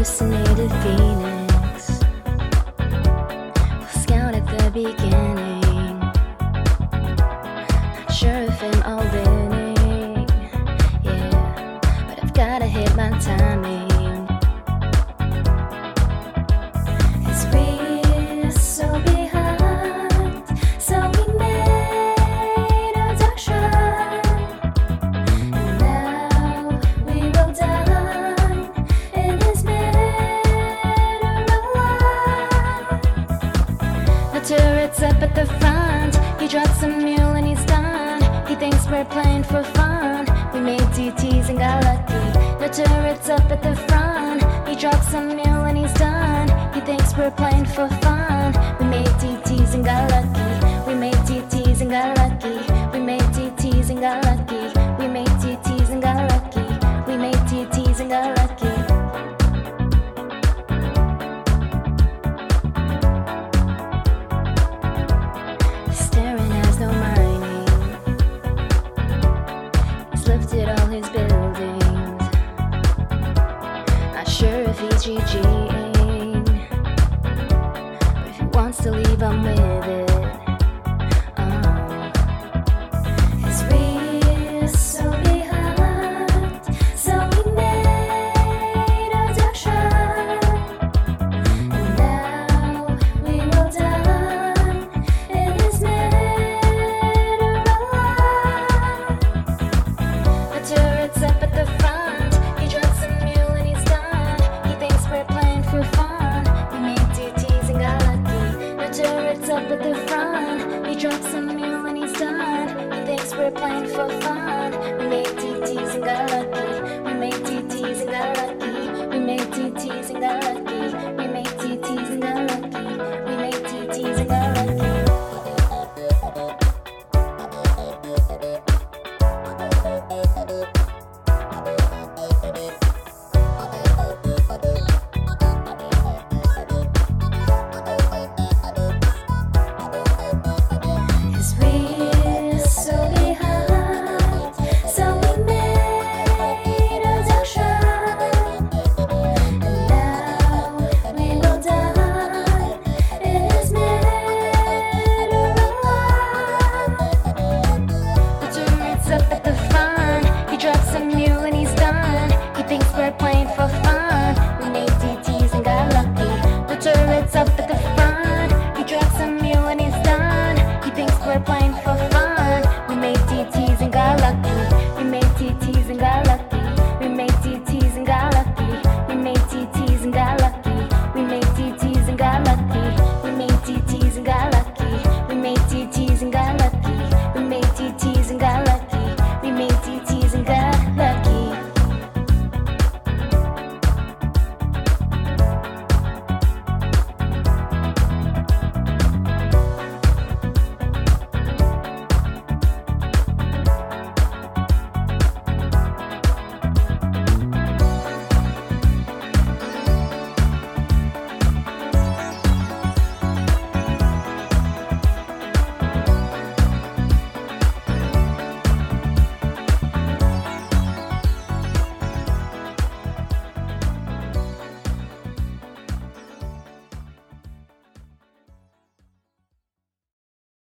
hallucinated Phoenix, scout at the beginning. Not sure if I'm all winning, yeah, but I've gotta hit my timing. 'Cause we're so behind, so we made a dark shot, and now we will die in this mineral light. The turret's up at the front, he drops a mule and he's done. He thinks we're playing for fun, we made TTs and got lucky. The turret's up at the front, he drops a mule and he's done. He thinks we're playing for fun, we made TTs and got lucky. We made TTs and got lucky. We made TTs and got lucky. We made TTs and got lucky. We made TTs and got lucky. Staring has no mining. He's lifted all his buildings. Not sure if he's GGing, but if he wants to leave, I'm with it. Cause we're so behind, so we made a dark shot, and now we will die in this mineral light. The turret's up at the front, he drops a mule and he's done. He thinks we're playing for fun, we made TTs and got lucky. The turret's up at the front, he drops a mule and he's done. He thinks we're playing for fun, we made TTs and got lucky. We made TTs and got lucky. We made TTs and got lucky.